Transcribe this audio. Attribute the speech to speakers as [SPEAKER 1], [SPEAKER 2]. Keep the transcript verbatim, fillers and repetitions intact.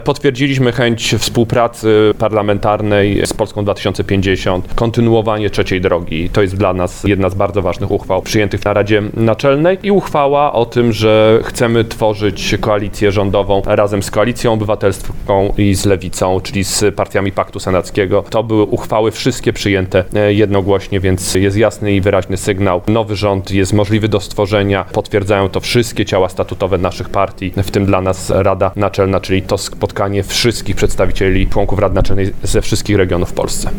[SPEAKER 1] Potwierdziliśmy chęć współpracy parlamentarnej z Polską dwa tysiące pięćdziesiąt, kontynuowanie trzeciej drogi. To jest dla nas jedna z bardzo ważnych uchwał przyjętych na Radzie Naczelnej i uchwała o tym, że chcemy tworzyć koalicję rządową razem z Koalicją Obywatelską i z Lewicą, czyli z partiami Paktu Senackiego. To były uchwały wszystkie przyjęte jednogłośnie, więc jest jasny i wyraźny sygnał. Nowy rząd jest możliwy do stworzenia. Potwierdzają to wszystkie ciała statutowe naszych partii, w tym dla nas Rada Naczelna, czyli to spotkanie wszystkich przedstawicieli członków Rady Naczelnej ze wszystkich regionów w Polsce.